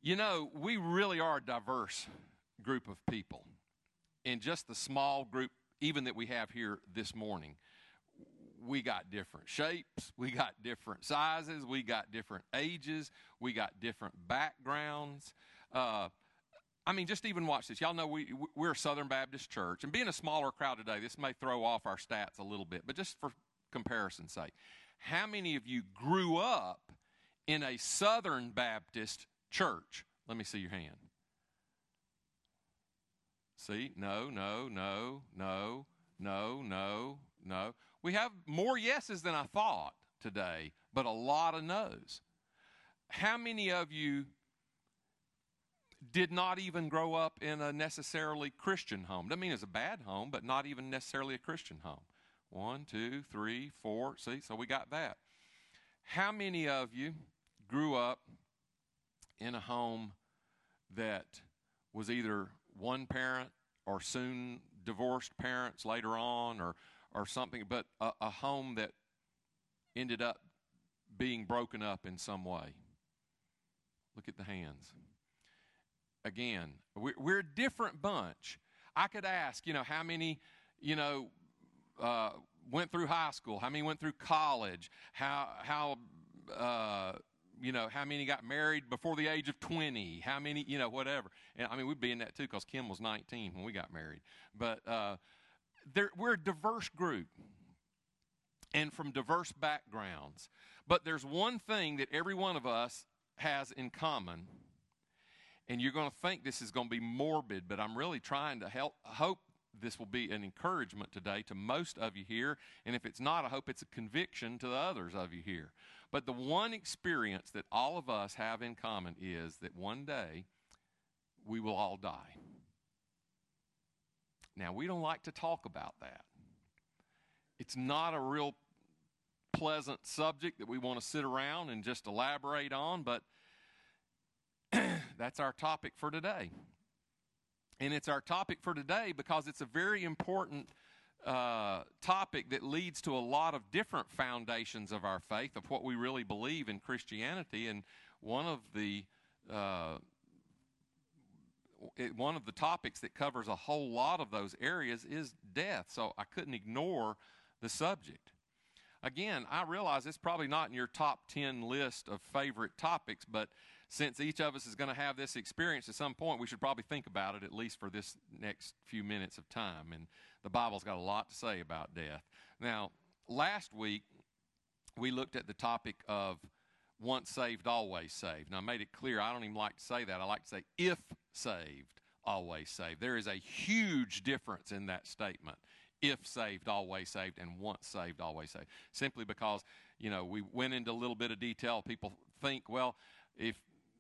You know, we really are a diverse group of people. In just the small group, even that we have here this morning, we got different shapes, we got different sizes, we got different ages, we got different backgrounds. Just even watch this. Y'all know we're a Southern Baptist church, and being a smaller crowd today, this may throw off our stats a little bit, but just for comparison's sake, how many of you grew up in a Southern Baptist church? Let me see your hand. See? No. We have more yeses than I thought today, but a lot of no's. How many of you did not even grow up in a necessarily Christian home? Doesn't mean it's a bad home, but not even necessarily a Christian home. 1, 2, 3, 4. See, so we got that. How many of you grew up in a home that was either one parent or soon divorced parents later on or something, but a home that ended up being broken up in some way? Look at the hands. Again, we're a different bunch. I could ask, how many, went through high school, how many went through college, how many got married before the age of 20, how many, whatever. And we'd be in that too, because Kim was 19 when we got married. But we're a diverse group and from diverse backgrounds. But there's one thing that every one of us has in common, and you're going to think this is going to be morbid, but I'm really trying to hope this will be an encouragement today to most of you here, and if it's not, I hope it's a conviction to the others of you here. But the one experience that all of us have in common is that one day we will all die. Now, we don't like to talk about that. It's not a real pleasant subject that we want to sit around and just elaborate on, but that's our topic for today. And it's our topic for today because it's a very important topic that leads to a lot of different foundations of our faith, of what we really believe in Christianity. And one of the topics that covers a whole lot of those areas is death. So I couldn't ignore the subject. Again, I realize it's probably not in your top 10 list of favorite topics, but since each of us is going to have this experience at some point, we should probably think about it at least for this next few minutes of time. And the Bible's got a lot to say about death. Now, last week, we looked at the topic of once saved, always saved. Now, I made it clear, I don't even like to say that. I like to say if saved, always saved. There is a huge difference in that statement. If saved, always saved, and once saved, always saved. Simply because, we went into a little bit of detail. People think, well, if,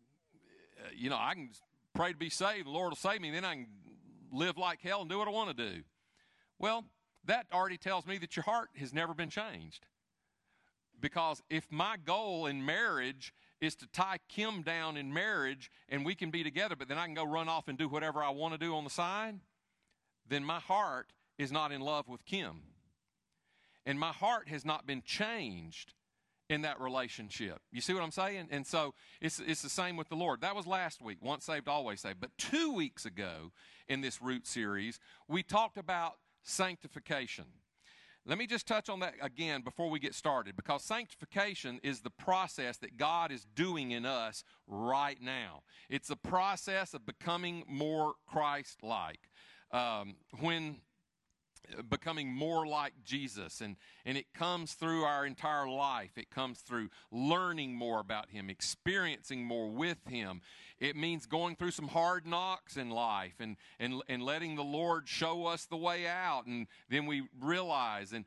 I can pray to be saved, the Lord will save me, then I can live like hell and do what I want to do. Well, that already tells me that your heart has never been changed. Because if my goal in marriage is to tie Kim down in marriage and we can be together, but then I can go run off and do whatever I want to do on the side, then my heart is not in love with Kim. And my heart has not been changed in that relationship. You see what I'm saying? And so it's the same with the Lord. That was last week, once saved, always saved. But 2 weeks ago in this Root series, we talked about sanctification. Let me just touch on that again before we get started, because sanctification is the process that God is doing in us right now. It's a process of becoming more Christ-like. When becoming more like Jesus, and it comes through our entire life. It comes through learning more about Him, experiencing more with Him. It means going through some hard knocks in life and letting the Lord show us the way out, and then we realize, and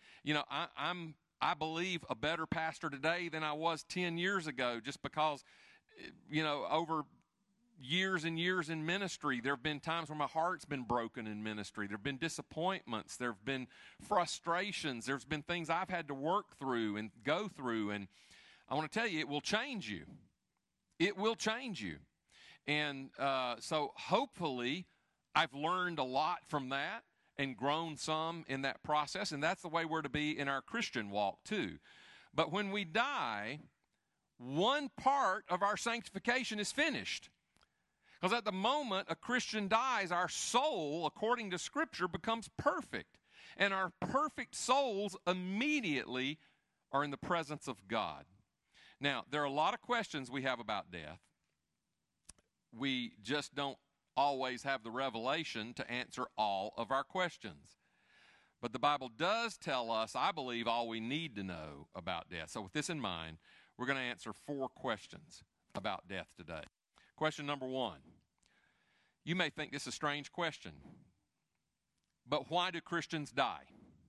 I believe a better pastor today than I was 10 years ago, just because over years and years in ministry, there have been times where my heart's been broken in ministry. There have been disappointments. There have been frustrations. There's been things I've had to work through and go through. And I want to tell you, it will change you. It will change you. And so hopefully I've learned a lot from that and grown some in that process. And that's the way we're to be in our Christian walk too. But when we die, one part of our sanctification is finished. Because at the moment a Christian dies, our soul, according to Scripture, becomes perfect. And our perfect souls immediately are in the presence of God. Now, there are a lot of questions we have about death. We just don't always have the revelation to answer all of our questions. But the Bible does tell us, I believe, all we need to know about death. So with this in mind, we're going to answer 4 questions about death today. Question number 1. You may think this is a strange question, but why do Christians die?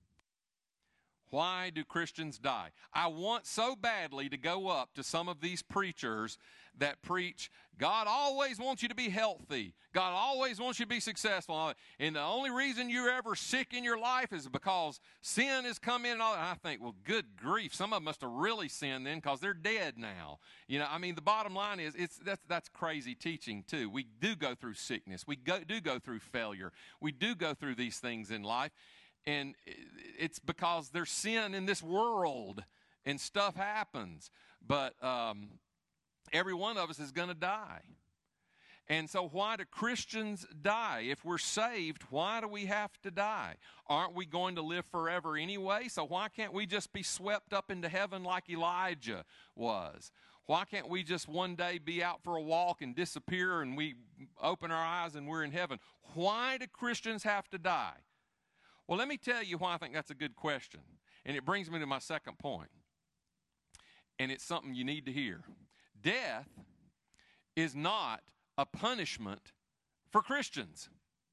Why do Christians die? I want so badly to go up to some of these preachers that preach, God always wants you to be healthy. God always wants you to be successful. And the only reason you're ever sick in your life is because sin has come in. And I think, well, good grief. Some of them must have really sinned then because they're dead now. You know, I mean, the bottom line is that's crazy teaching too. We do go through sickness. We do go through failure. We do go through these things in life. And it's because there's sin in this world and stuff happens. But every one of us is going to die. And so why do Christians die? If we're saved, why do we have to die? Aren't we going to live forever anyway? So why can't we just be swept up into heaven like Elijah was? Why can't we just one day be out for a walk and disappear and we open our eyes and we're in heaven? Why do Christians have to die? Well, let me tell you why I think that's a good question. And it brings me to my second point. And it's something you need to hear. Death is not a punishment for Christians.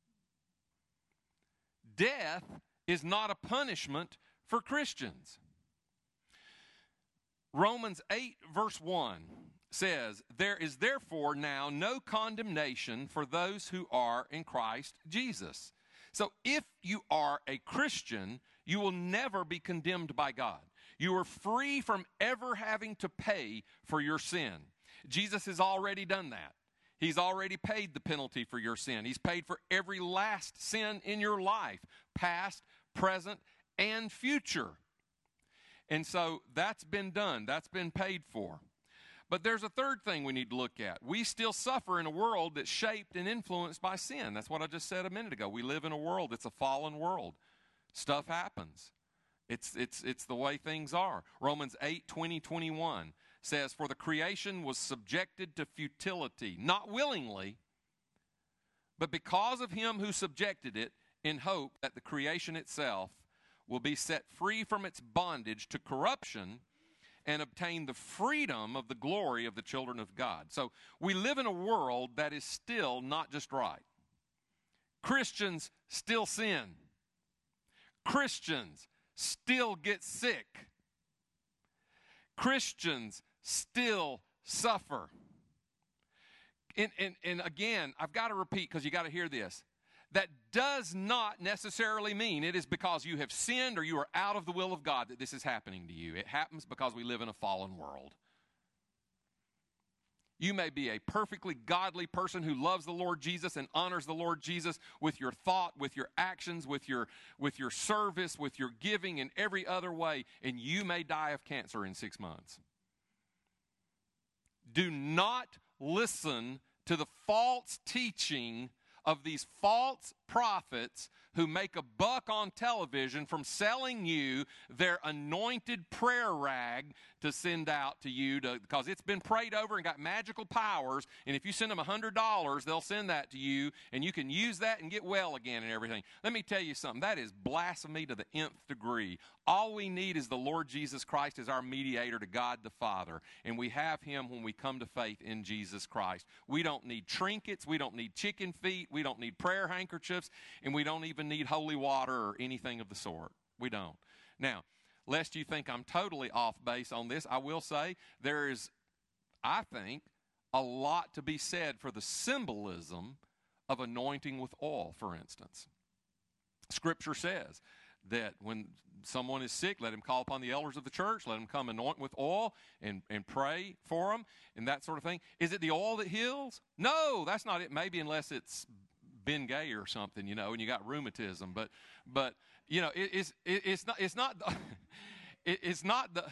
Death is not a punishment for Christians. Romans 8 verse 1 says, there is therefore now no condemnation for those who are in Christ Jesus. So if you are a Christian, you will never be condemned by God. You are free from ever having to pay for your sin. Jesus has already done that. He's already paid the penalty for your sin. He's paid for every last sin in your life, past, present, and future. And so that's been done. That's been paid for. But there's a third thing we need to look at. We still suffer in a world that's shaped and influenced by sin. That's what I just said a minute ago. We live in a world that's a fallen world. Stuff happens. It's the way things are. Romans 8, 20, 21 says, for the creation was subjected to futility, not willingly, but because of him who subjected it, in hope that the creation itself will be set free from its bondage to corruption and obtain the freedom of the glory of the children of God. So we live in a world that is still not just right. Christians still sin. Christians still get sick. Christians still suffer. And again, I've got to repeat because you got to hear this. That does not necessarily mean it is because you have sinned or you are out of the will of God that this is happening to you. It happens because we live in a fallen world. You may be a perfectly godly person who loves the Lord Jesus and honors the Lord Jesus with your thought, with your actions, with your service, with your giving, in every other way, and you may die of cancer in 6 months. Do not listen to the false teaching of these false prophets who make a buck on television from selling you their anointed prayer rag to send out to you because it's been prayed over and got magical powers, and if you send them $100, they'll send that to you, and you can use that and get well again and everything. Let me tell you something. That is blasphemy to the nth degree. All we need is the Lord Jesus Christ as our mediator to God the Father, and we have him when we come to faith in Jesus Christ. We don't need trinkets. We don't need chicken feet. We don't need prayer handkerchiefs, and we don't even need holy water or anything of the sort. We don't. Now, lest you think I'm totally off base on this, I will say there is, I think, a lot to be said for the symbolism of anointing with oil, for instance. Scripture says that when someone is sick, let him call upon the elders of the church, let him come anoint with oil and pray for them and that sort of thing. Is it the oil that heals? No, that's not it. Maybe unless it's Ben Gay or something, you know, and you got rheumatism. But you know, it's not the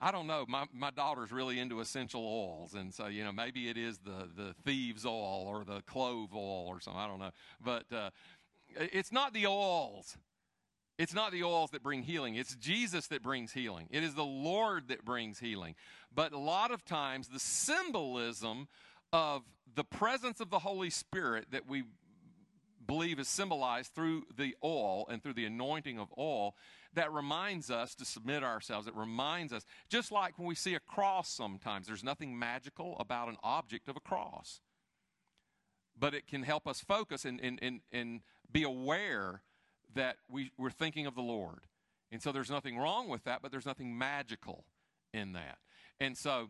I don't know. My daughter's really into essential oils, and so, maybe it is the thieves oil or the clove oil or something. I don't know. But it's not the oils. It's not the oils that bring healing. It's Jesus that brings healing. It is the Lord that brings healing. But a lot of times the symbolism of the presence of the Holy Spirit that we believe is symbolized through the oil and through the anointing of oil, that reminds us to submit ourselves. It reminds us, just like when we see a cross sometimes, there's nothing magical about an object of a cross. But it can help us focus and be aware that we're thinking of the Lord. And so there's nothing wrong with that, but there's nothing magical in that. And so,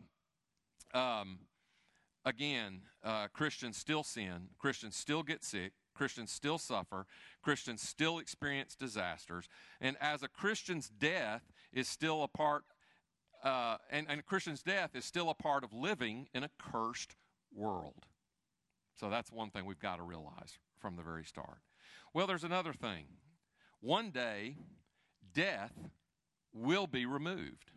again, Christians still sin. Christians still get sick. Christians still suffer. Christians still experience disasters. And as a Christian's death is still a part, and a Christian's death is still a part of living in a cursed world. So that's one thing we've got to realize from the very start. Well, there's another thing. One day, death will be removed.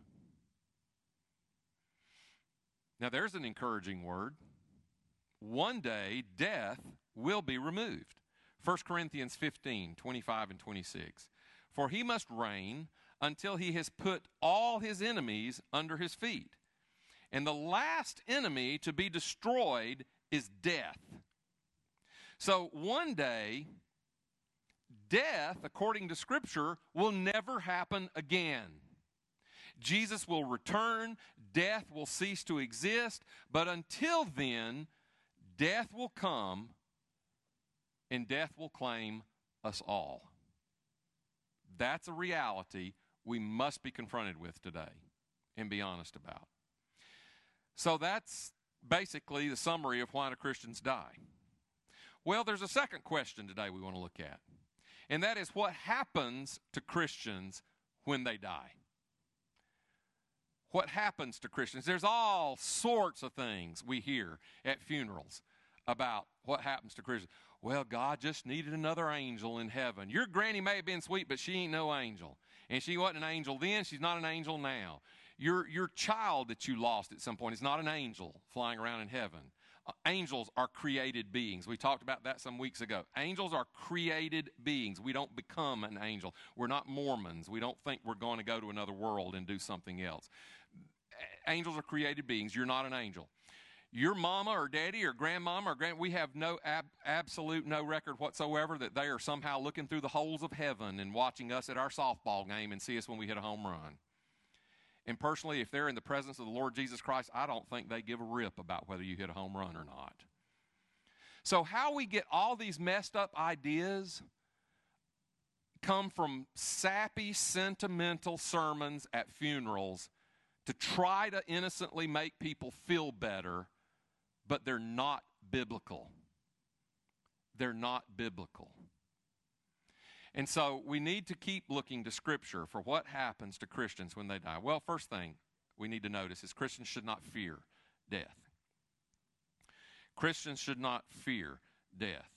Now, there's an encouraging word. One day, death will be removed. 1 Corinthians 15, 25 and 26. For he must reign until he has put all his enemies under his feet. And the last enemy to be destroyed is death. So one day, death, according to Scripture, will never happen again. Jesus will return, death will cease to exist, but until then, death will come and death will claim us all. That's a reality we must be confronted with today and be honest about. So that's basically the summary of why do Christians die. Well, there's a second question today we want to look at, and that is what happens to Christians when they die. What happens to Christians? There's all sorts of things we hear at funerals about what happens to Christians. Well, God just needed another angel in heaven. Your granny may have been sweet, but she ain't no angel. And she wasn't an angel then, she's not an angel now. Your child that you lost at some point is not an angel flying around in heaven. Angels are created beings. We talked about that some weeks ago. Angels are created beings. We don't become an angel. We're not Mormons. We don't think we're going to go to another world and do something else. Angels are created beings. You're not an angel. Your mama or daddy or grandmama or we have no absolute no record whatsoever that they are somehow looking through the holes of heaven and watching us at our softball game and see us when we hit a home run. And personally, if they're in the presence of the Lord Jesus Christ, I don't think they give a rip about whether you hit a home run or not. So how we get all these messed up ideas come from sappy, sentimental sermons at funerals to try to innocently make people feel better, but they're not biblical. They're not biblical. And so we need to keep looking to Scripture for what happens to Christians when they die. Well, first thing we need to notice is Christians should not fear death. Christians should not fear death.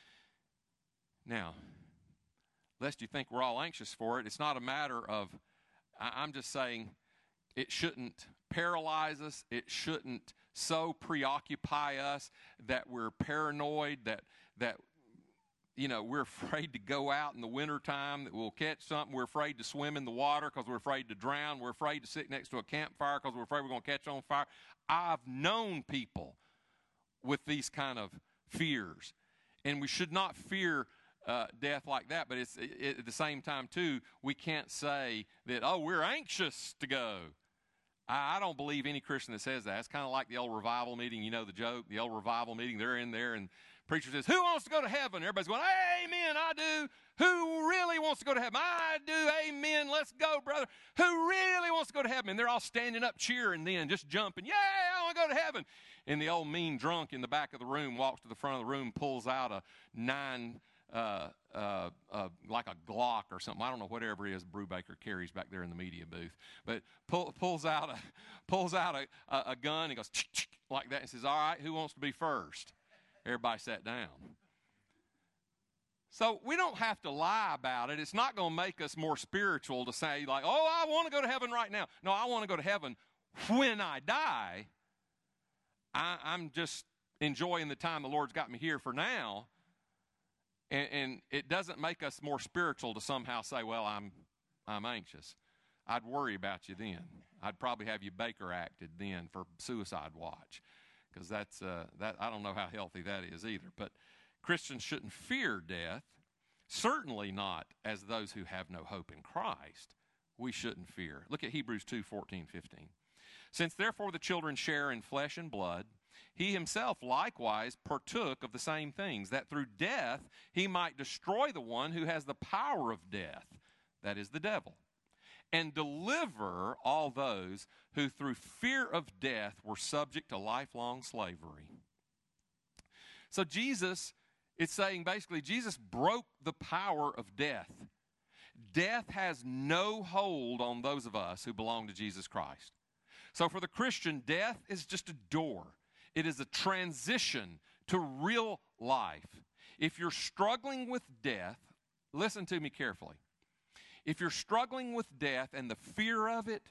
Now, lest you think we're all anxious for it, it's not a matter of, I'm just saying, it shouldn't paralyze us. It shouldn't so preoccupy us that we're paranoid, that we're afraid to go out in the wintertime, that we'll catch something. We're afraid to swim in the water because we're afraid to drown. We're afraid to sit next to a campfire because we're afraid we're going to catch on fire. I've known people with these kind of fears. And we should not fear death like that, but at the same time, too, we can't say that, we're anxious to go. I don't believe any Christian that says that. It's kind of like the old revival meeting. You know the joke, the old revival meeting, they're in there and preacher says, who wants to go to heaven? Everybody's going, amen, I do. Who really wants to go to heaven? I do, amen, let's go, brother. Who really wants to go to heaven? And they're all standing up cheering then, just jumping, yeah, I want to go to heaven. And the old mean drunk in the back of the room walks to the front of the room, pulls out a like a Glock or something. I don't know, whatever it is Brubaker carries back there in the media booth. But pulls out a gun and goes like that and says, all right, who wants to be first? Everybody sat down. So we don't have to lie about it. It's not going to make us more spiritual to say, like, oh, I want to go to heaven right now. No, I want to go to heaven when I die. I'm just enjoying the time the Lord's got me here for now. And it doesn't make us more spiritual to somehow say, well, I'm anxious. I'd worry about you then. I'd probably have you Baker acted then for suicide watch, because that's I don't know how healthy that is either. But Christians shouldn't fear death, certainly not as those who have no hope in Christ. We shouldn't fear. Look at Hebrews 2:14-15. Since therefore the children share in flesh and blood, he himself likewise partook of the same things, that through death he might destroy the one who has the power of death, that is the devil, and deliver all those who through fear of death were subject to lifelong slavery. So Jesus, it's saying basically Jesus broke the power of death. Death has no hold on those of us who belong to Jesus Christ. So for the Christian, death is just a door. It is a transition to real life. If you're struggling with death, listen to me carefully. If you're struggling with death and the fear of it,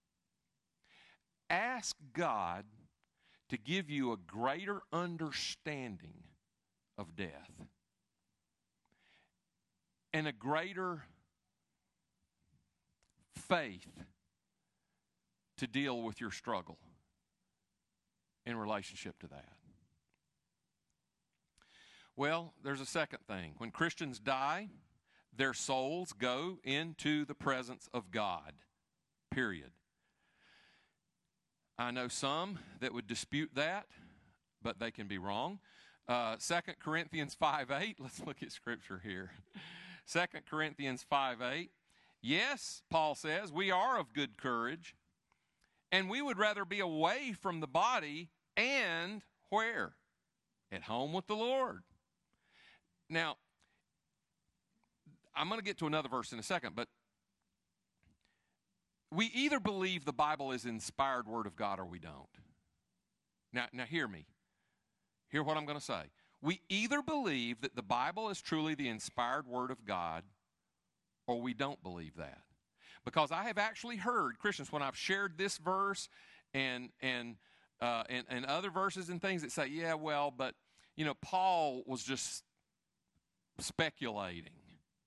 ask God to give you a greater understanding of death and a greater faith to deal with your struggle in relationship to that. Well, there's a second thing. When Christians die, their souls go into the presence of God, period. I know some that would dispute that, but they can be wrong. 2 Corinthians 5:8, let's look at scripture here. 2 Corinthians 5:8, yes, Paul says, we are of good courage, and we would rather be away from the body and where? At home with the Lord. Now, I'm going to get to another verse in a second, but we either believe the Bible is inspired word of God or we don't. Now hear me. Hear what I'm going to say. We either believe that the Bible is truly the inspired word of God or we don't believe that. Because I have actually heard Christians, when I've shared this verse and other verses and things, that say, yeah, well, but, you know, Paul was just speculating.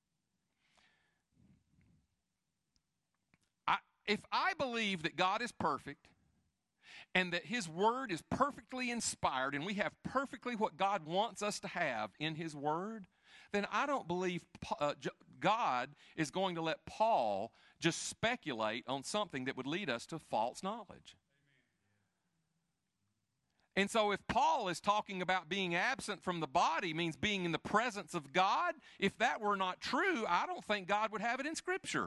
If I believe that God is perfect and that his word is perfectly inspired and we have perfectly what God wants us to have in his word, then I don't believe God is going to let Paul just speculate on something that would lead us to false knowledge. And so if Paul is talking about being absent from the body means being in the presence of God, if that were not true, I don't think God would have it in Scripture.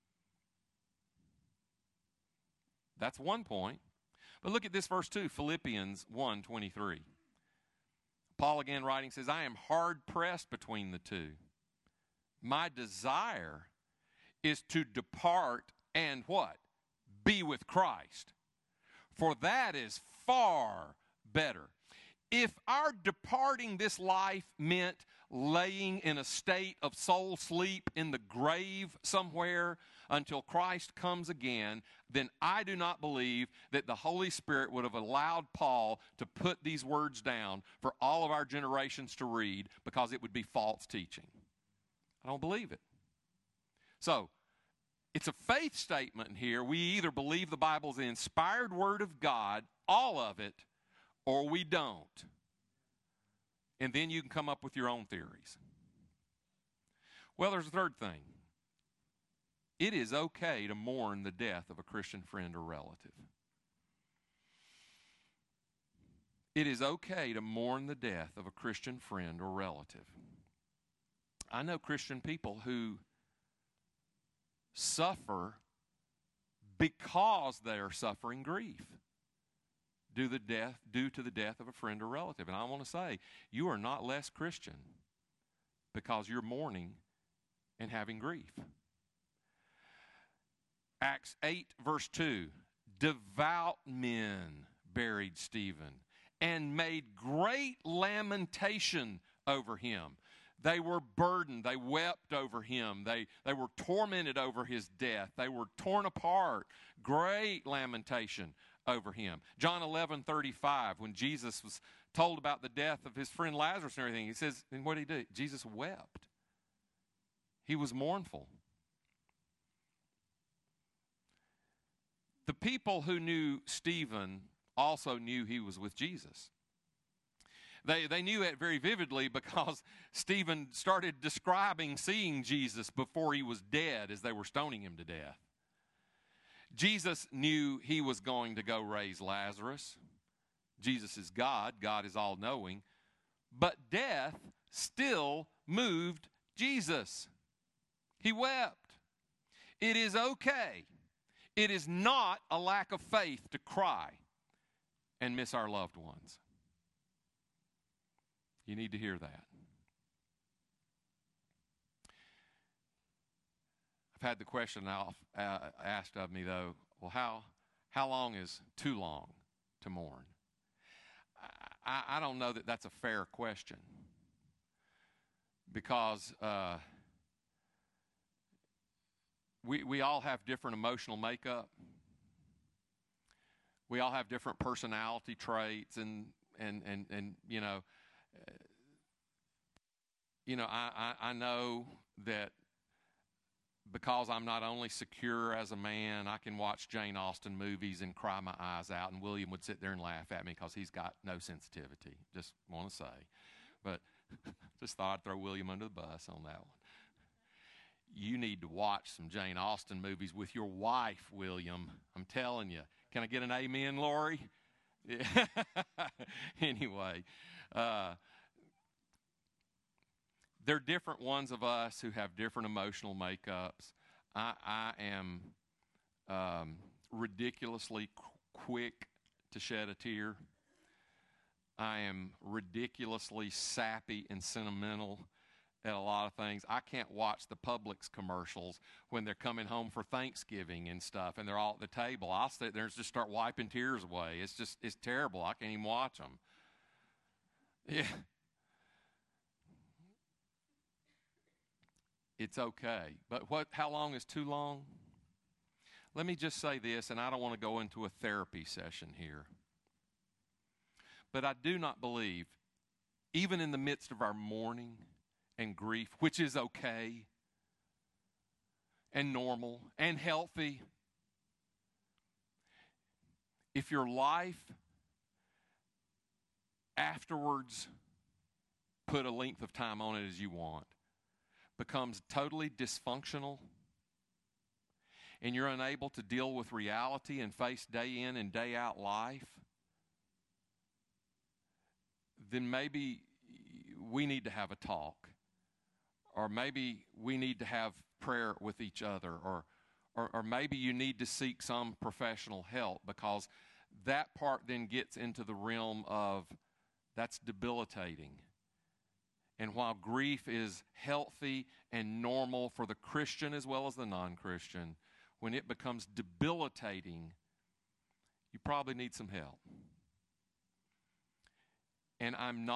That's one point. But look at this verse 2, Philippians 1:23. Paul again writing says, I am hard pressed between the two. My desire is to depart and what? Be with Christ. For that is far better. If our departing this life meant laying in a state of soul sleep in the grave somewhere until Christ comes again, then I do not believe that the Holy Spirit would have allowed Paul to put these words down for all of our generations to read, because it would be false teaching. I don't believe it. So, it's a faith statement here. We either believe the Bible is the inspired word of God, all of it, or we don't. And then you can come up with your own theories. Well, there's a third thing. It is okay to mourn the death of a Christian friend or relative. It is okay to mourn the death of a Christian friend or relative. I know Christian people who suffer because they are suffering grief due to the death of a friend or relative. And I want to say, you are not less Christian because you're mourning and having grief. Acts 8, verse 2, devout men buried Stephen and made great lamentation over him. They were burdened. They wept over him. They were tormented over his death. They were torn apart. Great lamentation over him. John 11:35, when Jesus was told about the death of his friend Lazarus and everything, he says, and what did he do? Jesus wept. He was mournful. The people who knew Stephen also knew he was with Jesus. They knew it very vividly because Stephen started describing seeing Jesus before he was dead as they were stoning him to death. Jesus knew he was going to go raise Lazarus. Jesus is God. God is all-knowing. But death still moved Jesus. He wept. It is okay. It is not a lack of faith to cry and miss our loved ones. You need to hear that. I've had the question asked of me, though, well, how long is too long to mourn? I don't know that that's a fair question, because we all have different emotional makeup. We all have different personality traits, and I know that because I'm not only secure as a man, I can watch Jane Austen movies and cry my eyes out, and William would sit there and laugh at me because he's got no sensitivity, just want to say. But just thought I'd throw William under the bus on that one. You need to watch some Jane Austen movies with your wife, William. I'm telling you. Can I get an amen, Lori? Yeah. Anyway, there are different ones of us who have different emotional makeups. I am ridiculously quick to shed a tear. I am ridiculously sappy and sentimental at a lot of things. I can't watch the Publix commercials when they're coming home for Thanksgiving and stuff, and they're all at the table. I'll sit there and just start wiping tears away. It's terrible. I can't even watch them. Yeah. It's okay. But how long is too long? Let me just say this, and I don't want to go into a therapy session here. But I do not believe, even in the midst of our mourning and grief, which is okay and normal and healthy, if your life afterwards, put a length of time on it as you want, becomes totally dysfunctional, and you're unable to deal with reality and face day in and day out life, then maybe we need to have a talk, or maybe we need to have prayer with each other, or maybe you need to seek some professional help, because that part then gets into the realm of that's debilitating. And while grief is healthy and normal for the Christian as well as the non-Christian, when it becomes debilitating, you probably need some help. And I'm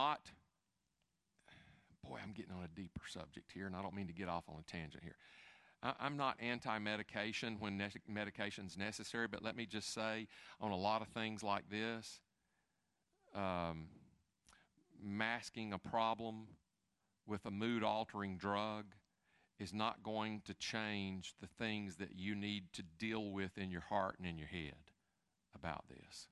getting on a deeper subject here, and I don't mean to get off on a tangent here. I'm not anti-medication when medication's necessary, but let me just say, on a lot of things like this, masking a problem with a mood-altering drug is not going to change the things that you need to deal with in your heart and in your head about this.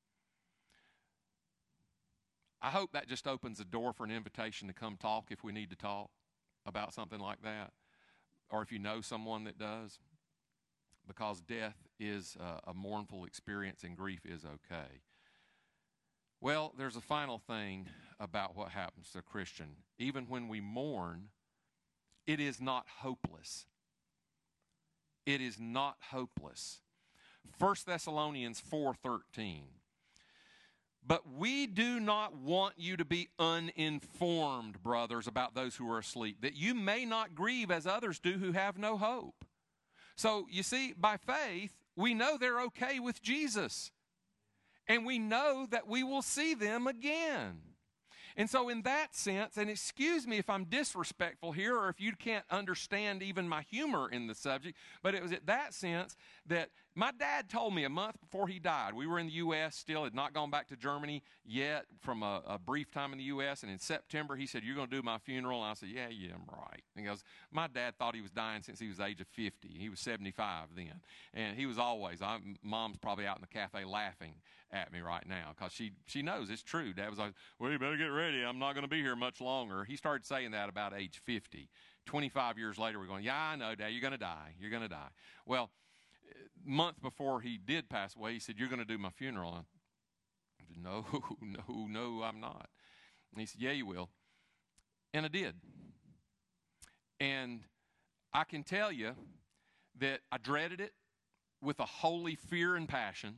I hope that just opens the door for an invitation to come talk if we need to talk about something like that, or if you know someone that does, because death is a mournful experience and grief is okay. Well, there's a final thing about what happens to a Christian. Even when we mourn, it is not hopeless. It is not hopeless. 1 Thessalonians 4:13. But we do not want you to be uninformed, brothers, about those who are asleep, that you may not grieve as others do who have no hope. So, you see, by faith, we know they're okay with Jesus. And we know that we will see them again. And so in that sense, and excuse me if I'm disrespectful here or if you can't understand even my humor in the subject, but it was at that sense that my dad told me a month before he died. We were in the U.S. still, had not gone back to Germany yet from a brief time in the U.S., and in September he said, "You're going to do my funeral?" And I said, yeah, I'm right. And he goes, my dad thought he was dying since he was the age of 50. He was 75 then. And he was always, Mom's probably out in the cafe laughing at me right now because she knows it's true. Dad was like, well, you better get ready. I'm not going to be here much longer. He started saying that about age 50. 25 years later, we're going, yeah, I know, Dad, you're going to die. You're going to die. Well, month before he did pass away, he said, you're going to do my funeral. I said, no, I'm not. And he said, yeah, you will. And I did. And I can tell you that I dreaded it with a holy fear and passion.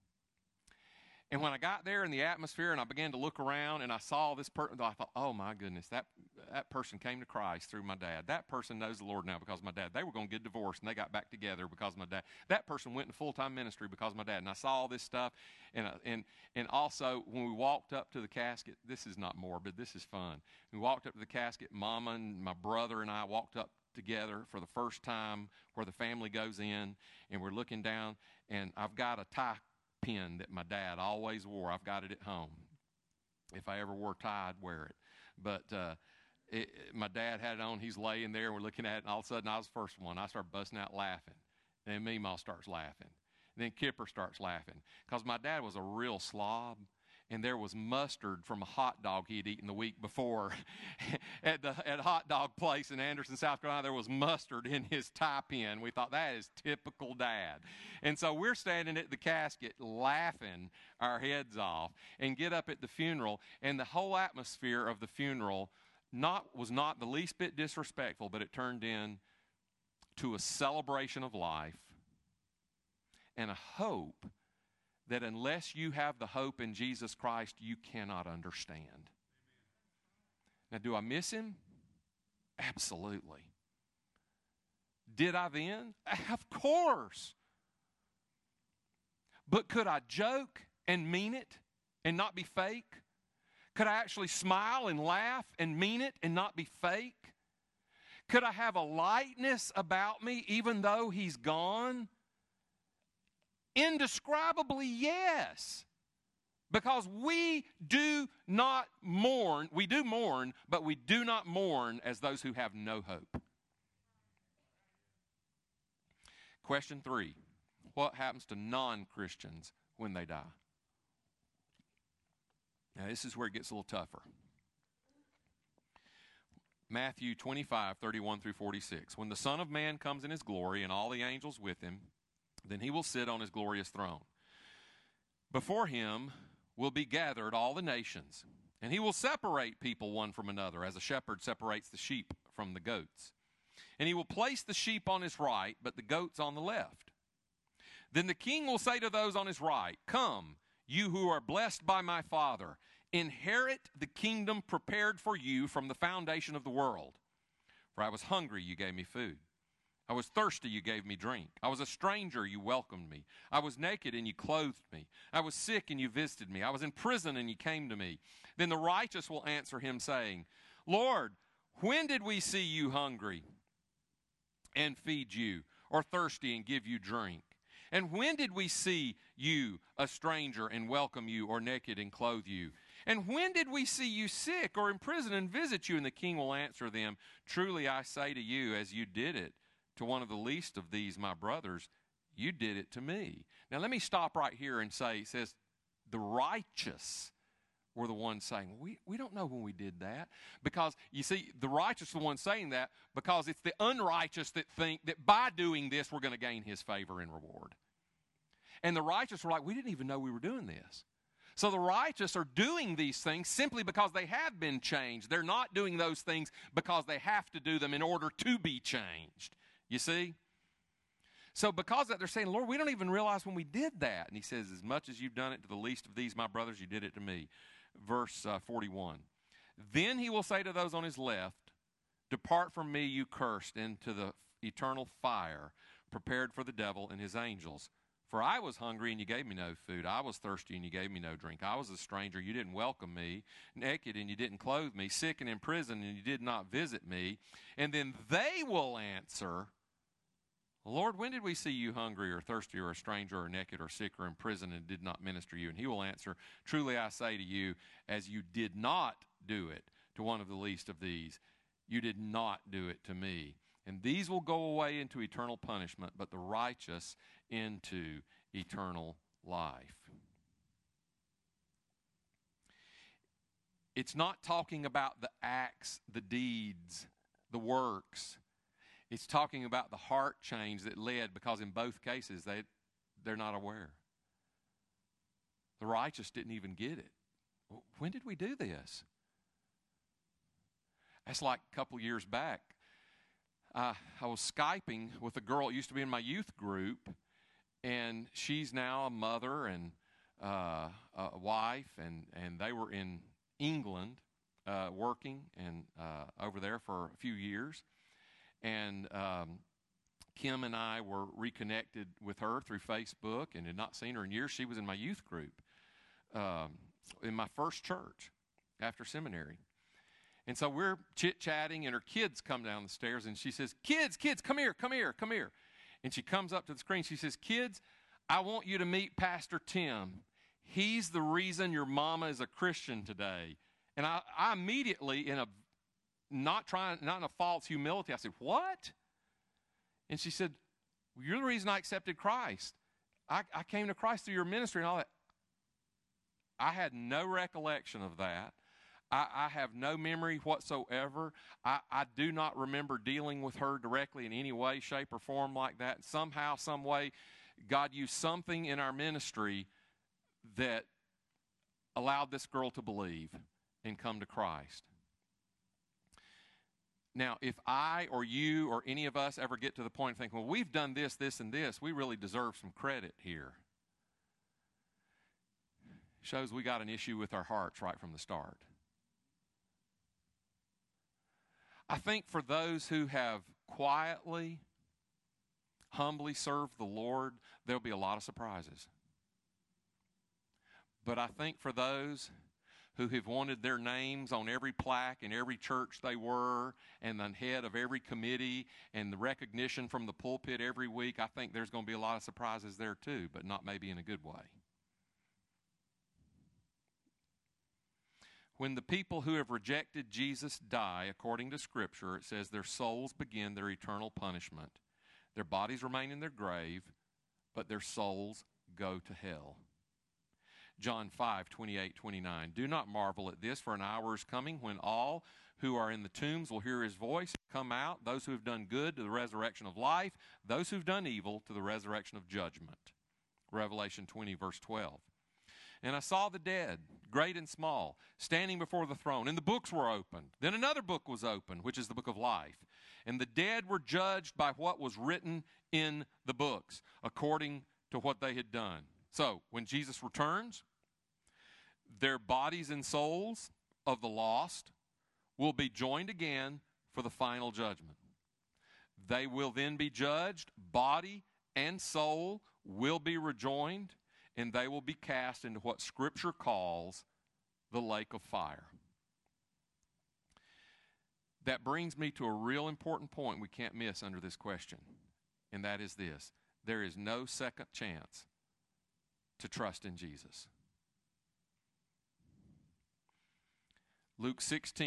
And when I got there in the atmosphere and I began to look around and I saw this person, I thought, oh my goodness, that person came to Christ through my dad. That person knows the Lord now because of my dad. They were going to get divorced and they got back together because of my dad. That person went into full-time ministry because of my dad. And I saw all this stuff. And also when we walked up to the casket, this is not morbid, this is fun. We walked up to the casket, Mama and my brother and I walked up together for the first time where the family goes in, and we're looking down, and I've got a tie pin that my dad always wore. I've got it at home. If I ever wore a tie, I'd wear it. But my dad had it on. He's laying there, and we're looking at it, and all of a sudden I was the first one. I started busting out laughing. And then Meemaw starts laughing. And then Kipper starts laughing because my dad was a real slob. And there was mustard from a hot dog he had eaten the week before at a hot dog place in Anderson, South Carolina. There was mustard in his tie pin. We thought, that is typical Dad. And so we're standing at the casket laughing our heads off and get up at the funeral. And the whole atmosphere of the funeral was not the least bit disrespectful, but it turned into a celebration of life and a hope that unless you have the hope in Jesus Christ, you cannot understand. Now, do I miss him? Absolutely. Did I then? Of course. But could I joke and mean it and not be fake? Could I actually smile and laugh and mean it and not be fake? Could I have a lightness about me even though he's gone? Indescribably, yes. Because we do not mourn. We do mourn, but we do not mourn as those who have no hope. Question 3. What happens to non-Christians when they die? Now, this is where it gets a little tougher. Matthew 25:31 through 46. When the Son of Man comes in his glory and all the angels with him, then he will sit on his glorious throne. Before him will be gathered all the nations, and he will separate people one from another, as a shepherd separates the sheep from the goats. And he will place the sheep on his right, but the goats on the left. Then the king will say to those on his right, come, you who are blessed by my Father, inherit the kingdom prepared for you from the foundation of the world. For I was hungry, you gave me food. I was thirsty, you gave me drink. I was a stranger, you welcomed me. I was naked, and you clothed me. I was sick, and you visited me. I was in prison, and you came to me. Then the righteous will answer him, saying, Lord, when did we see you hungry and feed you, or thirsty and give you drink? And when did we see you a stranger and welcome you, or naked and clothe you? And when did we see you sick or in prison and visit you? And the king will answer them, truly I say to you, as you did it to one of the least of these, my brothers, you did it to me. Now let me stop right here and say, it says, the righteous were the ones saying, we don't know when we did that. Because, you see, the righteous are the ones saying that because it's the unrighteous that think that by doing this, we're going to gain his favor and reward. And the righteous were like, we didn't even know we were doing this. So the righteous are doing these things simply because they have been changed. They're not doing those things because they have to do them in order to be changed. You see? So because of that, they're saying, Lord, we don't even realize when we did that. And he says, as much as you've done it to the least of these, my brothers, you did it to me. Verse 41. Then he will say to those on his left, depart from me, you cursed, into the eternal fire prepared for the devil and his angels. For I was hungry, and you gave me no food. I was thirsty, and you gave me no drink. I was a stranger, you didn't welcome me. Naked, and you didn't clothe me. Sick and in prison, and you did not visit me. And then they will answer, Lord, when did we see you hungry or thirsty or a stranger or naked or sick or in prison and did not minister you? And he will answer, truly I say to you, as you did not do it to one of the least of these, you did not do it to me. And these will go away into eternal punishment, but the righteous into eternal life. It's not talking about the acts, the deeds, the works. It's talking about the heart change that led, because in both cases they're not aware. The righteous didn't even get it. When did we do this? That's like a couple years back. I was Skyping with a girl that used to be in my youth group, and she's now a mother and a wife, and they were in England working and over there for a few years. And Kim and I were reconnected with her through Facebook and had not seen her in years. She was in my youth group in my first church after seminary. And so we're chit-chatting, and her kids come down the stairs, and she says, kids, come here. And she comes up to the screen. She says, kids, I want you to meet Pastor Tim. He's the reason your mama is a Christian today. And I immediately, not in a false humility, I said, what? And she said, well, you're the reason I accepted Christ. I came to Christ through your ministry and all that. I had no recollection of that. I have no memory whatsoever. I do not remember dealing with her directly in any way, shape, or form like that. Somehow, some way, God used something in our ministry that allowed this girl to believe and come to Christ. Now, if I or you or any of us ever get to the point of thinking, well, we've done this, this, and this, we really deserve some credit here. Shows we got an issue with our hearts right from the start. I think for those who have quietly, humbly served the Lord, there'll be a lot of surprises. But I think for those who have wanted their names on every plaque in every church they were, and the head of every committee, and the recognition from the pulpit every week, I think there's going to be a lot of surprises there too, but not maybe in a good way. When the people who have rejected Jesus die, according to Scripture, it says their souls begin their eternal punishment. Their bodies remain in their grave, but their souls go to hell. John 5:28-29. Do not marvel at this, for an hour is coming when all who are in the tombs will hear his voice come out, those who have done good to the resurrection of life, those who have done evil to the resurrection of judgment. Revelation 20, verse 12. And I saw the dead, great and small, standing before the throne, and the books were opened. Then another book was opened, which is the book of life. And the dead were judged by what was written in the books, according to what they had done. So, when Jesus returns, their bodies and souls of the lost will be joined again for the final judgment. They will then be judged, body and soul will be rejoined, and they will be cast into what Scripture calls the lake of fire. That brings me to a real important point we can't miss under this question, and that is this: there is no second chance to trust in Jesus. Luke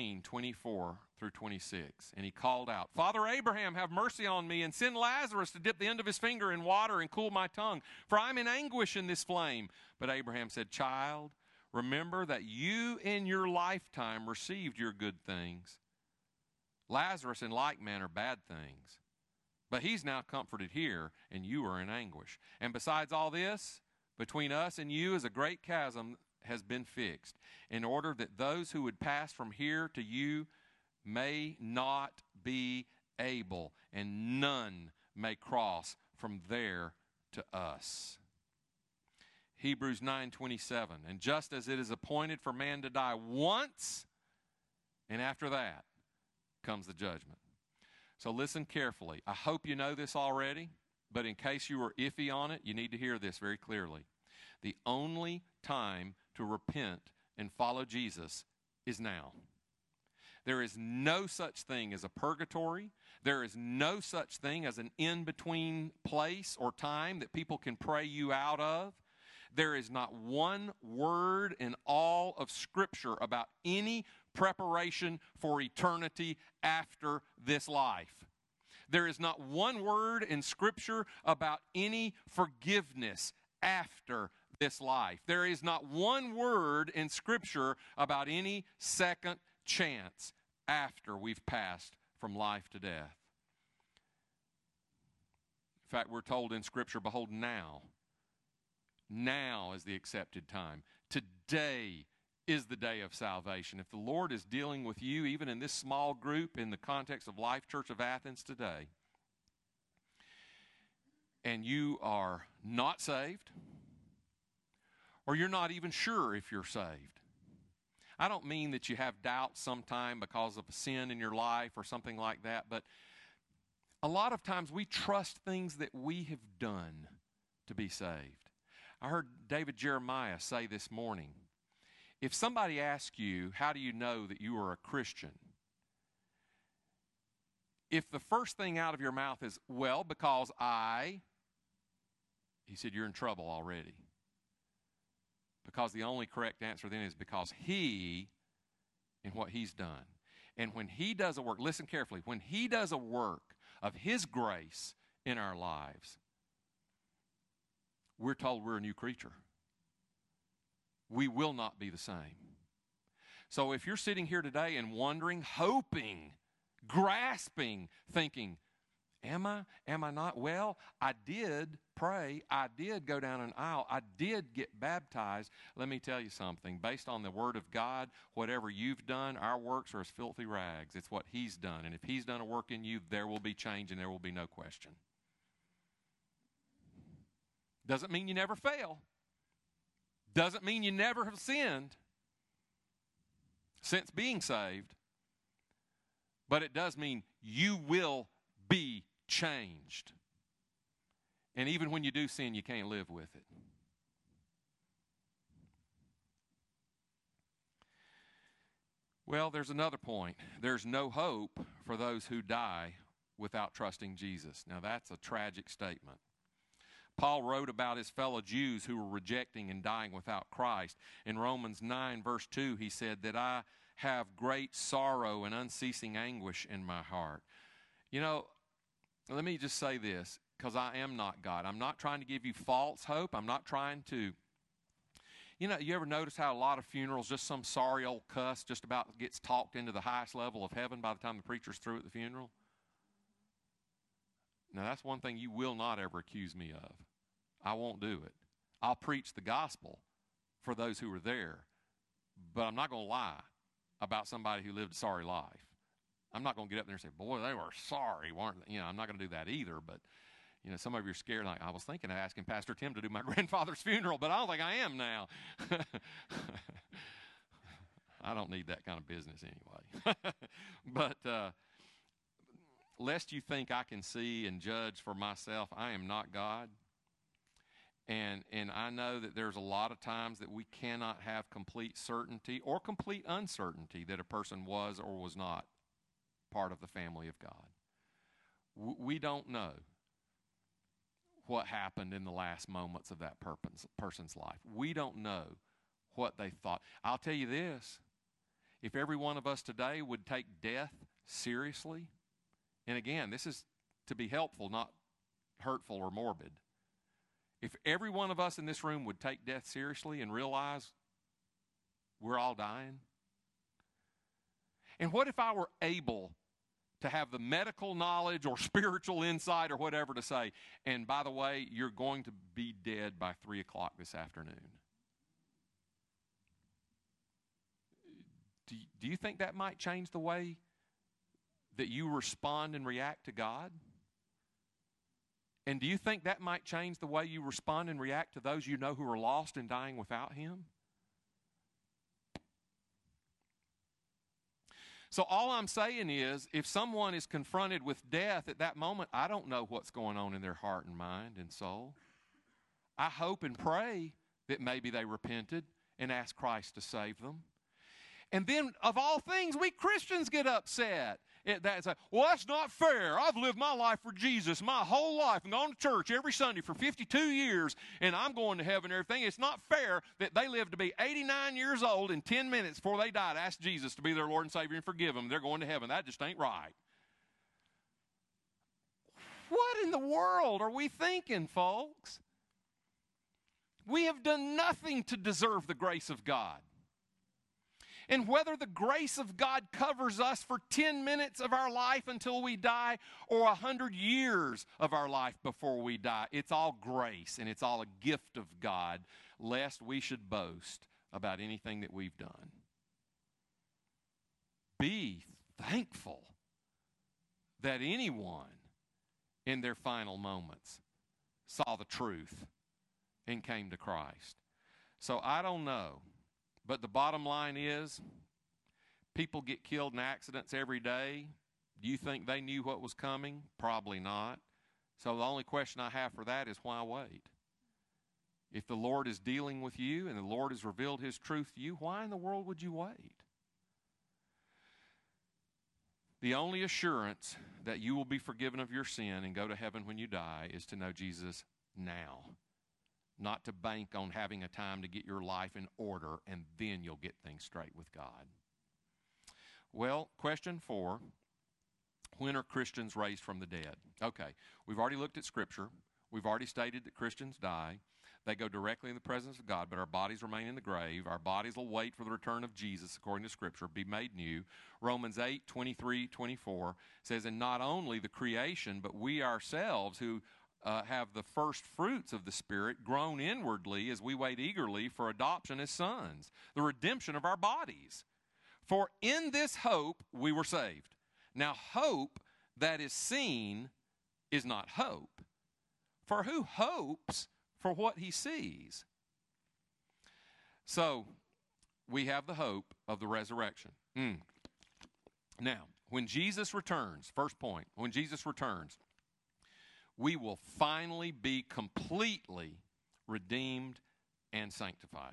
16:24-26. And he called out, Father Abraham, have mercy on me, and send Lazarus to dip the end of his finger in water and cool my tongue, for I'm in anguish in this flame. But Abraham said, Child, remember that you in your lifetime received your good things. Lazarus in like manner bad things. But he's now comforted here, and you are in anguish. And besides all this, between us and you is a great chasm has been fixed, in order that those who would pass from here to you may not be able, and none may cross from there to us. Hebrews 9:27. And just as it is appointed for man to die once, and after that comes the judgment. So listen carefully. I hope you know this already. But in case you were iffy on it, you need to hear this very clearly. The only time to repent and follow Jesus is now. There is no such thing as a purgatory. There is no such thing as an in-between place or time that people can pray you out of. There is not one word in all of Scripture about any preparation for eternity after this life. There is not one word in Scripture about any forgiveness after this life. There is not one word in Scripture about any second chance after we've passed from life to death. In fact, we're told in Scripture, behold, now is the accepted time. Today is the day of salvation. If the Lord is dealing with you, even in this small group, in the context of Life Church of Athens today, and you are not saved, or you're not even sure if you're saved. I don't mean that you have doubts sometime because of a sin in your life or something like that, but a lot of times we trust things that we have done to be saved. I heard David Jeremiah say this morning, if somebody asks you, how do you know that you are a Christian? If the first thing out of your mouth is, well, because he said, you're in trouble already. Because the only correct answer then is because he and what he's done. And when he does a work, listen carefully, when he does a work of his grace in our lives, we're told we're a new creature. We will not be the same. So if you're sitting here today and wondering, hoping, grasping, thinking, am I not? Well, I did pray. I did go down an aisle. I did get baptized. Let me tell you something. Based on the Word of God, whatever you've done, our works are as filthy rags. It's what He's done. And if He's done a work in you, there will be change and there will be no question. Doesn't mean you never fail. Doesn't mean you never have sinned since being saved. But it does mean you will be changed. And even when you do sin, you can't live with it. Well, there's another point. There's no hope for those who die without trusting Jesus. Now, that's a tragic statement. Paul wrote about his fellow Jews who were rejecting and dying without Christ. In Romans 9, verse 2, he said that I have great sorrow and unceasing anguish in my heart. You know, let me just say this, because I am not God. I'm not trying to give you false hope. I'm not trying to, you ever notice how a lot of funerals, just some sorry old cuss just about gets talked into the highest level of heaven by the time the preacher's through at the funeral? Now, that's one thing you will not ever accuse me of. I won't do it. I'll preach the gospel for those who were there, but I'm not going to lie about somebody who lived a sorry life. I'm not going to get up there and say, boy, they were sorry, weren't they? I'm not going to do that either, but, some of you are scared. Like, I was thinking of asking Pastor Tim to do my grandfather's funeral, but I don't think I am now. I don't need that kind of business anyway. But lest you think I can see and judge for myself, I am not God. And I know that there's a lot of times that we cannot have complete certainty or complete uncertainty that a person was or was not part of the family of God. We don't know what happened in the last moments of that person's life. We don't know what they thought. I'll tell you this, if every one of us today would take death seriously, and again, this is to be helpful, not hurtful or morbid. If every one of us in this room would take death seriously and realize we're all dying. And what if I were able to have the medical knowledge or spiritual insight or whatever to say, and by the way, you're going to be dead by 3 o'clock this afternoon? Do you think that might change the way that you respond and react to God? And do you think that might change the way you respond and react to those you know who are lost and dying without Him? So all I'm saying is, if someone is confronted with death at that moment, I don't know what's going on in their heart and mind and soul. I hope and pray that maybe they repented and asked Christ to save them. And then, of all things, we Christians get upset. That's not fair. I've lived my life for Jesus my whole life and gone to church every Sunday for 52 years, and I'm going to heaven and everything. It's not fair that they lived to be 89 years old and 10 minutes before they died asked Jesus to be their Lord and Savior and forgive them. They're going to heaven. That just ain't right. What in the world are we thinking, folks? We have done nothing to deserve the grace of God. And whether the grace of God covers us for 10 minutes of our life until we die or 100 years of our life before we die, it's all grace and it's all a gift of God, lest we should boast about anything that we've done. Be thankful that anyone in their final moments saw the truth and came to Christ. So I don't know. But the bottom line is, people get killed in accidents every day. Do you think they knew what was coming? Probably not. So the only question I have for that is, why wait? If the Lord is dealing with you and the Lord has revealed His truth to you, why in the world would you wait? The only assurance that you will be forgiven of your sin and go to heaven when you die is to know Jesus now. Not to bank on having a time to get your life in order, and then you'll get things straight with God. Well, question 4, when are Christians raised from the dead? Okay, we've already looked at Scripture. We've already stated that Christians die. They go directly in the presence of God, but our bodies remain in the grave. Our bodies will wait for the return of Jesus, according to Scripture, be made new. Romans 8:23-24 says, and not only the creation, but we ourselves who have the first fruits of the Spirit grown inwardly as we wait eagerly for adoption as sons, the redemption of our bodies. For in this hope we were saved. Now hope that is seen is not hope. For who hopes for what he sees? So we have the hope of the resurrection. Now, when Jesus returns, first point, when Jesus returns, we will finally be completely redeemed and sanctified.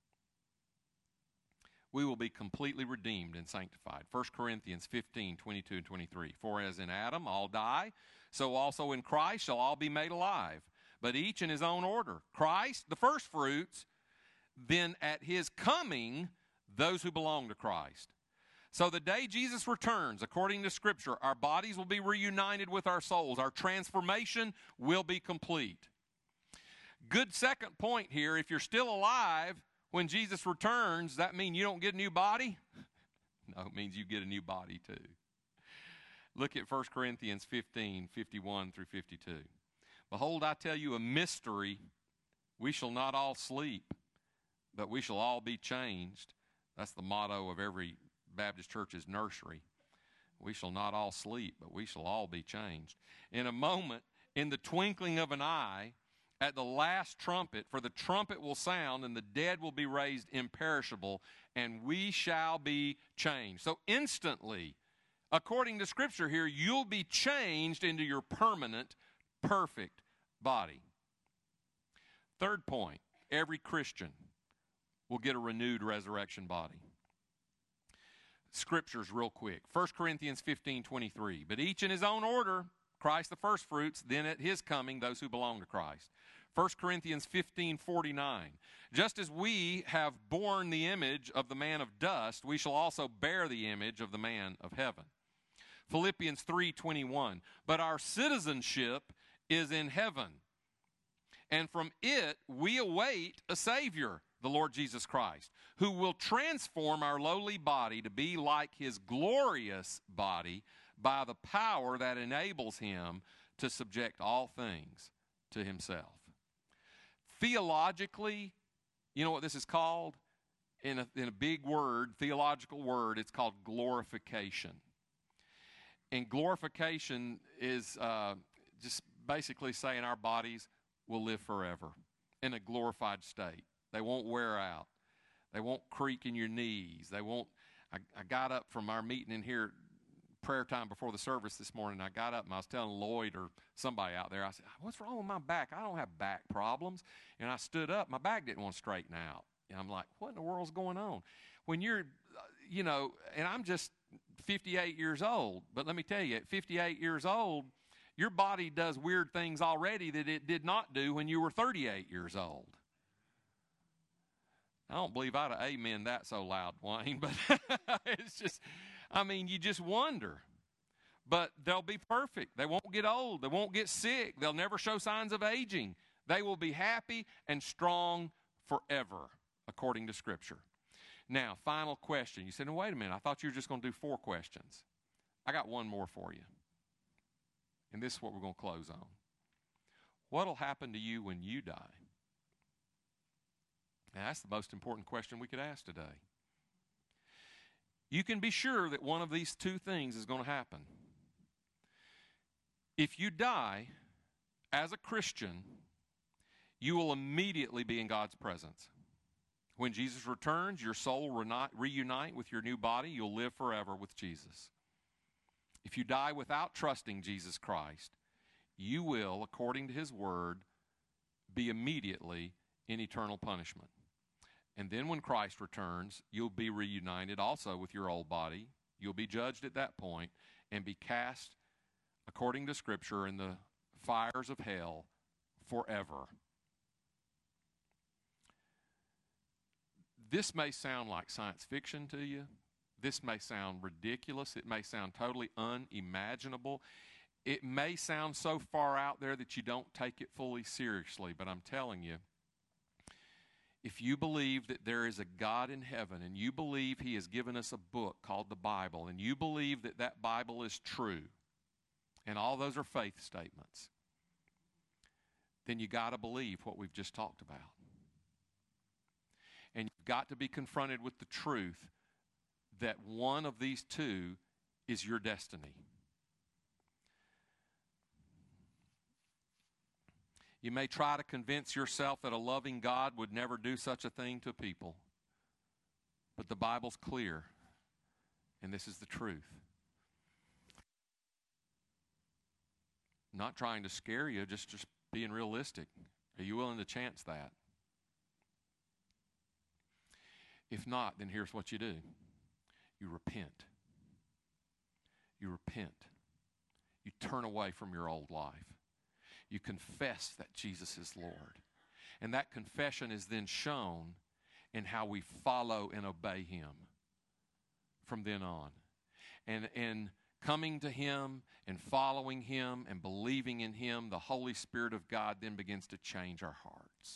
We will be completely redeemed and sanctified. 1 Corinthians 15:22-23. For as in Adam all die, so also in Christ shall all be made alive, but each in his own order. Christ, the first fruits, then at his coming, those who belong to Christ. So the day Jesus returns, according to Scripture, our bodies will be reunited with our souls. Our transformation will be complete. Good second point here, if you're still alive when Jesus returns, that mean you don't get a new body? No, it means you get a new body too. Look at 1 Corinthians 15:51-52. Behold, I tell you a mystery. We shall not all sleep, but we shall all be changed. That's the motto of every Baptist church's nursery. We shall not all sleep, but we shall all be changed. In a moment, in the twinkling of an eye, at the last trumpet, for the trumpet will sound, and the dead will be raised imperishable, and we shall be changed. So instantly, according to Scripture here, you'll be changed into your permanent, perfect body. Third point, every Christian will get a renewed resurrection body. Scriptures real quick. 1 Corinthians 15:23. But each in his own order, Christ the first fruits, then at his coming, those who belong to Christ. 1 Corinthians 15:49. Just as we have borne the image of the man of dust, we shall also bear the image of the man of heaven. Philippians 3:21. But our citizenship is in heaven, and from it we await a Savior, the Lord Jesus Christ, who will transform our lowly body to be like his glorious body by the power that enables him to subject all things to himself. Theologically, you know what this is called? In a big word, theological word, it's called glorification. And glorification is just basically saying our bodies will live forever in a glorified state. They won't wear out. They won't creak in your knees. They won't I got up from our meeting in here, prayer time before the service this morning. I got up and I was telling Lloyd or somebody out there, I said, what's wrong with my back? I don't have back problems. And I stood up. My back didn't want to straighten out. And I'm like, what in the world's going on? When you're, and I'm just 58 years old. But let me tell you, at 58 years old, your body does weird things already that it did not do when you were 38 years old. I don't believe I'd have amen that so loud, Wayne, but it's just, you just wonder. But they'll be perfect. They won't get old. They won't get sick. They'll never show signs of aging. They will be happy and strong forever, according to Scripture. Now, final question. You said, no, wait a minute. I thought you were just going to do 4 questions. I got one more for you. And this is what we're going to close on. What will happen to you when you die? Now, that's the most important question we could ask today. You can be sure that one of these 2 things is going to happen. If you die as a Christian, you will immediately be in God's presence. When Jesus returns, your soul will reunite with your new body. You'll live forever with Jesus. If you die without trusting Jesus Christ, you will, according to his word, be immediately in eternal punishment. And then when Christ returns, you'll be reunited also with your old body. You'll be judged at that point and be cast, according to Scripture, in the fires of hell forever. This may sound like science fiction to you. This may sound ridiculous. It may sound totally unimaginable. It may sound so far out there that you don't take it fully seriously, but I'm telling you, if you believe that there is a God in heaven and you believe he has given us a book called the Bible and you believe that that Bible is true, and all those are faith statements, then you got to believe what we've just talked about. And you've got to be confronted with the truth that one of these 2 is your destiny. You may try to convince yourself that a loving God would never do such a thing to people. But the Bible's clear, and this is the truth. Not trying to scare you, just being realistic. Are you willing to chance that? If not, then here's what you do. You repent. You repent. You turn away from your old life. You confess that Jesus is Lord. And that confession is then shown in how we follow and obey him from then on. And coming to him and following him and believing in him, the Holy Spirit of God then begins to change our hearts.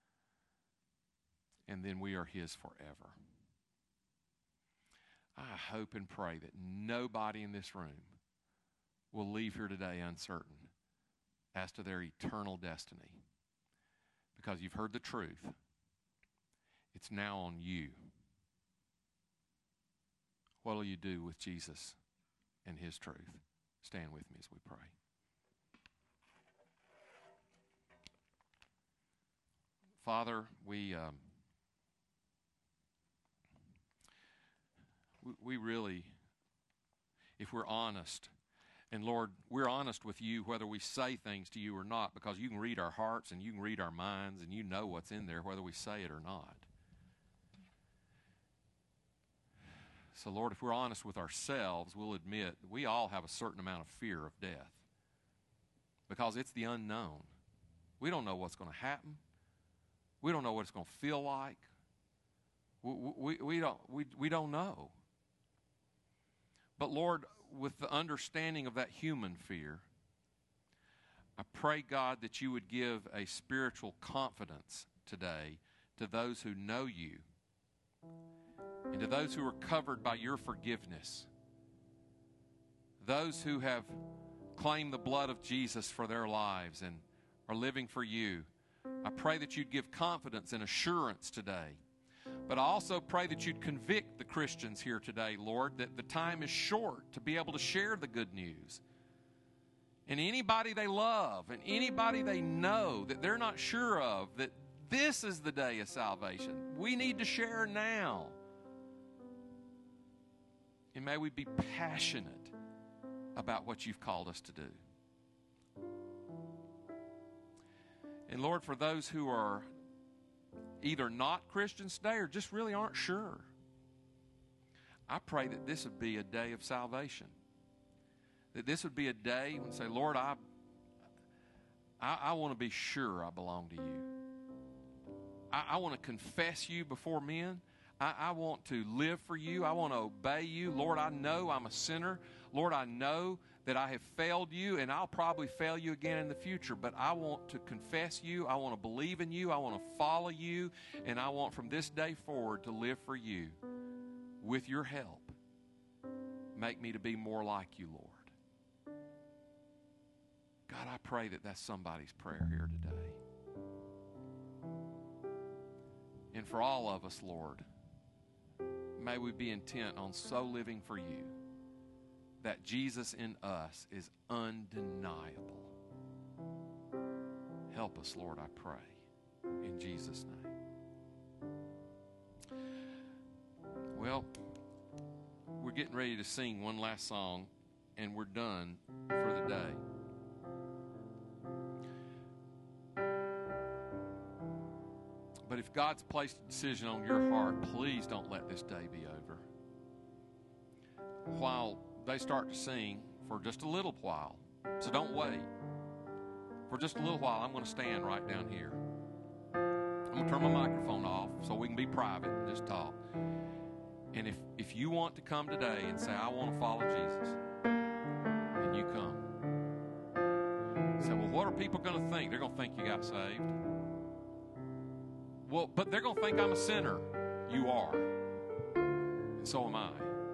And then we are his forever. I hope and pray that nobody in this room will leave here today uncertain as to their eternal destiny. Because you've heard the truth. It's now on you. What will you do with Jesus and his truth? Stand with me as we pray. Father, we really, if we're honest, and Lord, we're honest with you whether we say things to you or not, because you can read our hearts and you can read our minds and you know what's in there whether we say it or not. So Lord, if we're honest with ourselves, we'll admit that we all have a certain amount of fear of death, because it's the unknown. We don't know what's going to happen. We don't know what it's going to feel like. We don't know. But Lord, with the understanding of that human fear, I pray, God, that you would give a spiritual confidence today to those who know you and to those who are covered by your forgiveness, those who have claimed the blood of Jesus for their lives and are living for you. I pray that you'd give confidence and assurance today. But I also pray that you'd convict the Christians here today, Lord, that the time is short to be able to share the good news. And anybody they love and anybody they know that they're not sure of, that this is the day of salvation. We need to share now. And may we be passionate about what you've called us to do. And Lord, for those who are either not Christians today or just really aren't sure, I pray that this would be a day of salvation. That this would be a day when say, Lord, I want to be sure I belong to you. I want to confess you before men. I want to live for you. I want to obey you. Lord, I know I'm a sinner. Lord, I know that I have failed you, and I'll probably fail you again in the future, but I want to confess you. I want to believe in you. I want to follow you, and I want from this day forward to live for you. With your help, make me to be more like you, Lord. God, I pray that that's somebody's prayer here today. And for all of us, Lord, may we be intent on so living for you that Jesus in us is undeniable. Help us, Lord, I pray. In Jesus' name. Well, we're getting ready to sing one last song, and we're done for the day. But if God's placed a decision on your heart, please don't let this day be over. While they start to sing, for just a little while, so don't wait. For just a little while, I'm going to stand right down here. I'm going to turn my microphone off so we can be private and just talk. And if you want to come today and say, I want to follow Jesus, then you come. You say, well, what are people going to think? They're going to think you got saved. Well, but they're going to think I'm a sinner. You are. And so am I.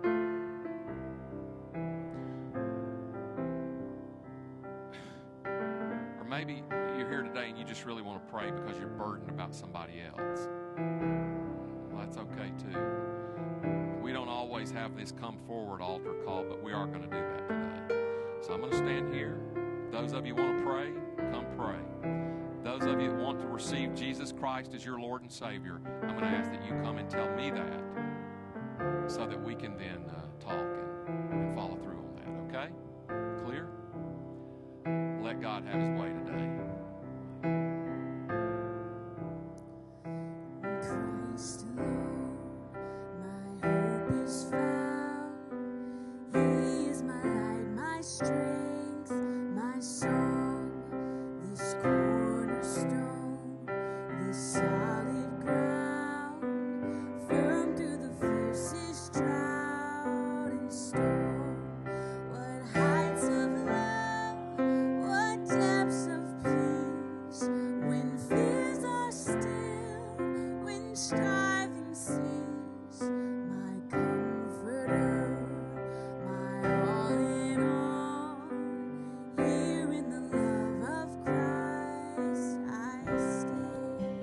Or maybe you're here today and you just really want to pray because you're burdened about somebody else. Well, that's okay too. We don't always have this come forward altar call, but we are going to do that today. So I'm going to stand here. Those of you want to pray, come pray. Those of you that want to receive Jesus Christ as your Lord and Savior, I'm going to ask that you come and tell me that so that we can then talk and follow through on that, okay? Clear? Let God have his way today. Christ alone, my hope is found. He is my light, my strength, my song, this cornerstone, this solid ground, firm through the fiercest drought and storm. What heights of love, what depths of peace, when fears are still, when striving cease, my comforter, my all in all, here in the love of Christ I stand.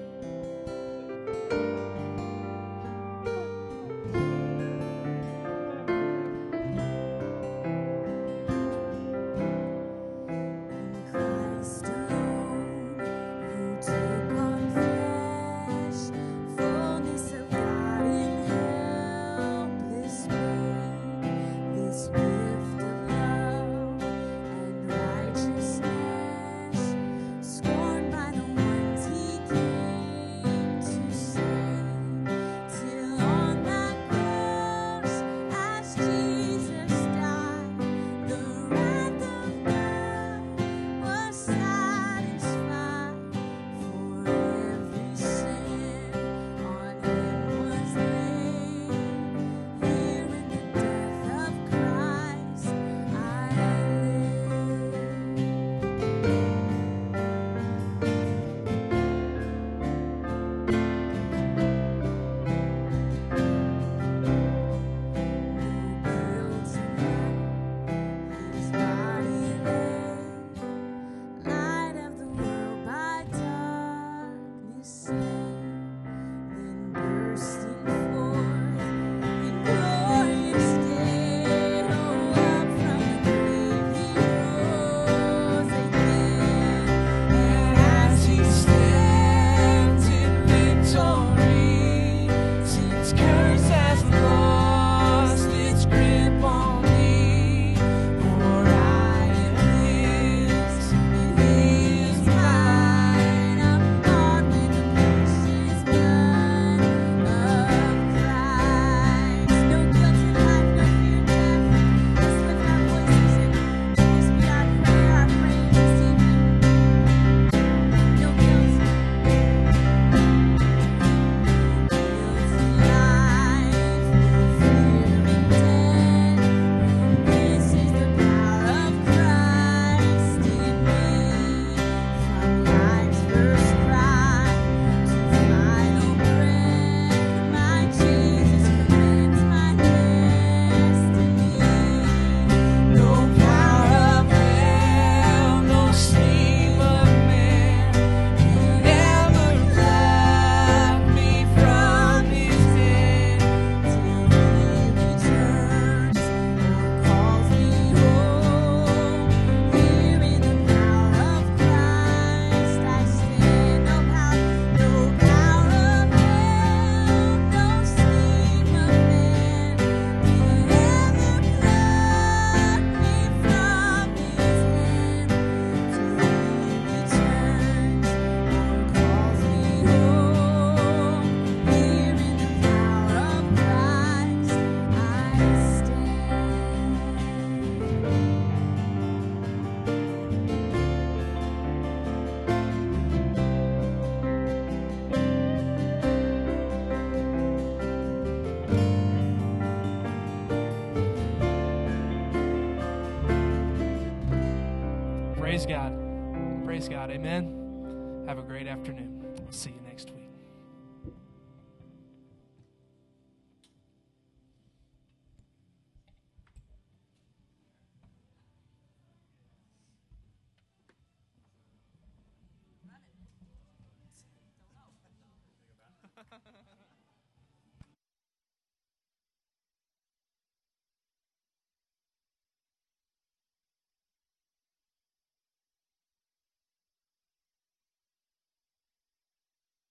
Praise God. Amen. Have a great afternoon. We'll see you next week.